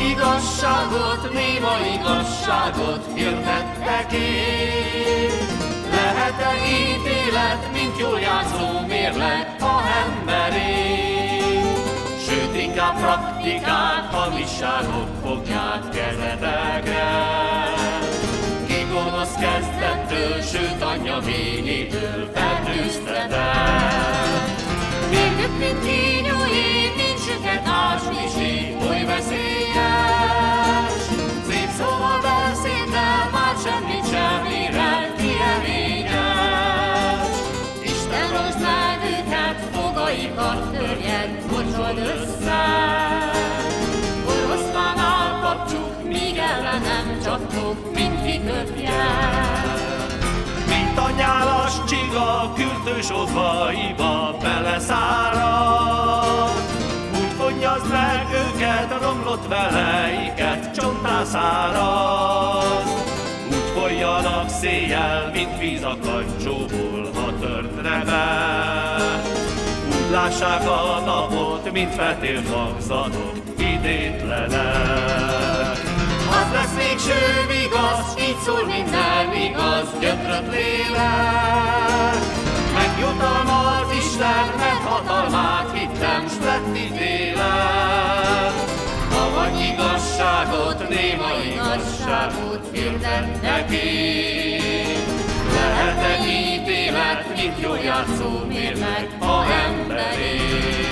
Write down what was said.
Igazságot, néma igazságot hirdettek én. Lehet-e ítélet, mint jól játszó mérleg a emberé? Sőt, inkább praktikák, hamisságok fogják kezetekre. Ki gonosz kezdettől, sőt anyja vényétől fertőztetek. Mérgök, mint kígyójé, nincs süket ásmisi, oly veszélyes. Szép szóval beszéddel, már semmit sem ér el, ki reményes. Isten rossz meg őket, fogaikat törjed, mocsold össze. Oroszlánál kapcsuk, míg ellenem csaptok, mint kiköpjen. Mint a nyálas csiga, kürtős odvaiba beleszárad. Úgy fonnyazd meg őket, romlott veleiket, csonttá szárad. Úgy folyjanak széjjel, mint víz a kancsóból, ha törtne be. Úgy lássák a napot, mint fetélt magzatok, idétlenek. Az lesz végső vigasz, így szól minden igaz, gyötrött lélek. Megjutalmaz Isten, mert hatalmát hittem, s lett ítélek. Ha vagy igazságot, néma igazságot hirdettek én. Lehet egy ítélet, mint jól játszó mérleg a emberé.